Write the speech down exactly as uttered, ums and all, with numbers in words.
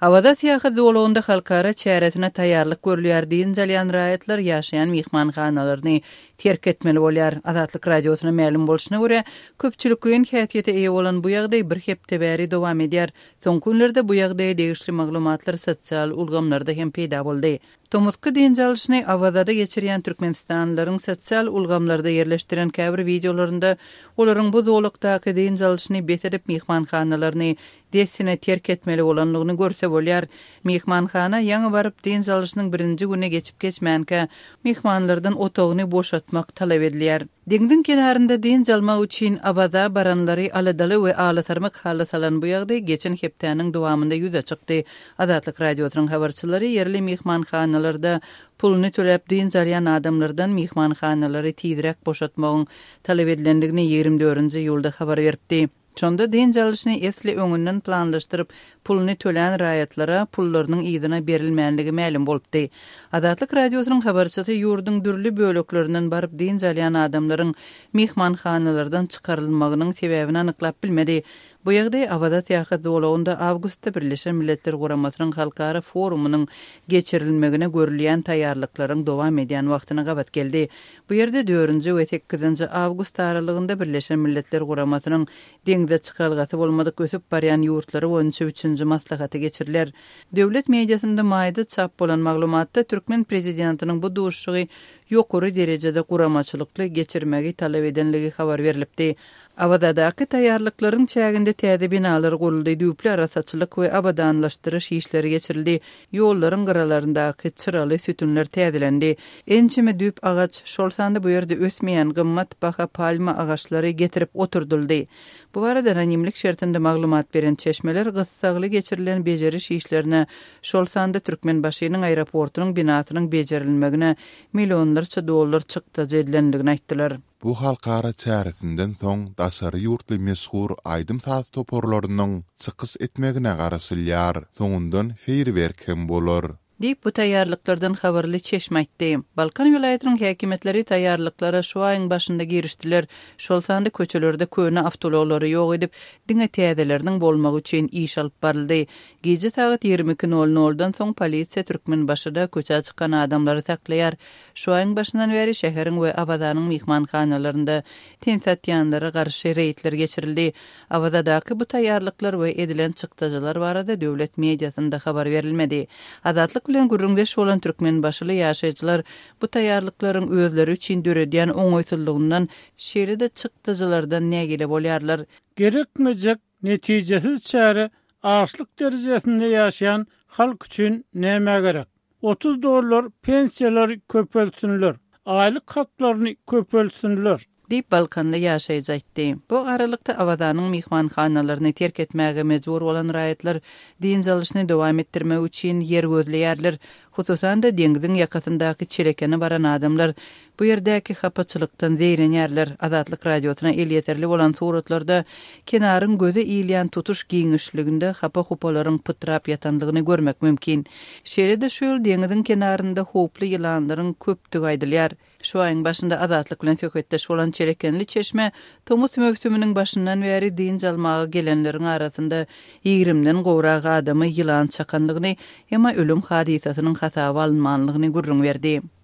Havada tiyağı doluğunda halkara çäretine taýýarlyk görülýär diýen jalyan raýatlar ýaşaýan mihmanhanalarny terk etmeli bolýar. Azatlyk radiosyna ma'lum bolşyna görä, köpçülikliň häsiýete eýe bolan bu ýagdaý bir hepde bäri dowam edýär. Soň günlerde bu ýagdaýa degişli maglumatlar sosial ulgamlarda hem peýda boldy. Tomutky diýenjalşyny awazada geçirýän türkmenistanlylaryň sosial ulgamlarda ýerleşdiren käbir videolarynda olaryň bu zolukdaky diýenjalşyny besedip mihmanhanalaryny desine terk etmeli bolanlygyny görse bolýar. Mihmanhana ýaňy baryp diýenjalşynyň birinji güne geçip geçmänkä mihmanlardan otagyny boşatmak talap edilýär. Deňdiň kenarynda diýenjalmak üçin awaza baranlary aladaly we alatarmak halasalan bu ýagdaý geçen hepdäniň dowamında ýüze çykdy. Azatlyk radiosynyň habarçylary yerli mihmanhanalarda pulny töläp diýenjalyan adamlardan mihmanhanalary tiýdirek boşatmagyň talap edilendigini ýigirme dördünji ýylda habar beripdi. Şonda diýenjalşyny esli öňünden planlaşdyryp pulny tölen raýatlara pullarynyň ýygyna berilmänligi ma'lum bolupdy. Azatlyk radiosynyň habarçysy ýurduň dürli böleklerinden baryp diýenjalyan adamlaryň mihmanhanalardan çykarylmagynyň sebäbini anyklap bilmedi. Bu ýagdaý awada tiýaky dowlagynda awgustda Birleşen Milletler Guramasynyň halkara forumunyň geçirilmegine görülýän taýýarlyklaryň dowam edýän wagtyna gabat geldi. Bu ýerde dördünji we sekizinji awgust aralygynda Birleşen Milletler Guramasynyň deňde çykalgaty bolmadyk ösüp barýan ýurtlary boýunça üçünji maslahaty geçiriler. Döwlet mediasynda maýda çap bolan maglumatda Türkmen prezidentiniň bu duşugy ýokary derejede guramaçylykly geçirmegi talap edenligi habar berilipdi. Awazadaky taýýarlyklaryň çäginde täze binalar guruldy, düýpli arasaçylyk we abadanlaşdyryş işleri geçirildi. Ýollaryň garalaryndaky çyraly sütünler täzelendi. Ençime düýp agaç, şol sanda bu ýerde ösmeýän gymmat baha palma agaçlary getirip oturduldy. Bu barada anonimlik şertinde maglumat beren çeşmeler gyssagly geçirilen bejeriş işlerine şol sanda Türkmenbaşynyň aeroportunyň binasynyň bejerilmegine millionlarça dollar çykdy edilendigini aýtdylar. Bu halkara çäretinden soň daşary ýurtly meşhur aýdym saz toporlarynyň çykys etmegine garasylýar. Soňundan feýerwerk hem bolar. Dip bu taýýarlyklardan habarly çeşme aýtdy. Balkan vilayatynyň häkimetleri taýýarlyklara şu aýyň başynda girişdiler. Şol sanda köçelerde köne awtologları ýok edip, diňe täzeleriniň bolmagy üçin iş alyp baryldy. Gece saat ýigirme iki nol noldan soň polisiýa Türkmenbaşyda köçe çykan adamlary taklaýar. Şu aýyň başyndan beri şäheriň we awazanyň mihmanhanalarynda tensatýanlara garşy reýtler geçirildi. Awazadaky bu taýýarlyklar we edilen çykdyjylar barada döwlet mediasynda habar berilmedi. Azatlyk bilen gürrüňdeş bolan Türkmenbaşyly ýaşaýjylar bu taýýarlyklaryň özleri üçin döredýän oňoýsuzlygyňdan şeýle çykdyjylardan nägile bolýarlar. Gerekmejek netijesiz çäre açlyk derejesinde ýaşaýan halk üçin näme gerek? otuz dollar pensiýalar köpelsinler, aýlyk haklaryny köpelsinler. Dip Balkanda ýaşaýjakdy. Bu aralykda awazanyň mihmanhanalaryny terk etmäge mejbur bolan raýatlar diýenjalşyny dowam etdirmek üçin ýer gözleýärler. Hususan da deňdiň ýakasyndaky çerekeni baran adamlar bu ýerdäki hapaçylykdan zeýrenýärler. Azatlyk radiosyna el ýeterli bolan suratlarda kenaryň göze iýilýän tutuş giňişliginde hapa hupalaryň pytrap ýatandygyny görmek mümkin. Şeýle-de şol deňdiň kenarynda hoply ýylanlaryň köpdügi aýdylýar. Şu aýyň başynda azatlyk bilen söhbetdeş bolan çerekenli çeşme Tomus mövsüminiň başyndan beri diýenjalmagy gelenleriň arasynda ýigrimden gowrak adamy ýylan çakandygyny, ýa-ma ölüm hadisasynyň hasaba alınmanlygyny gurrun berdi.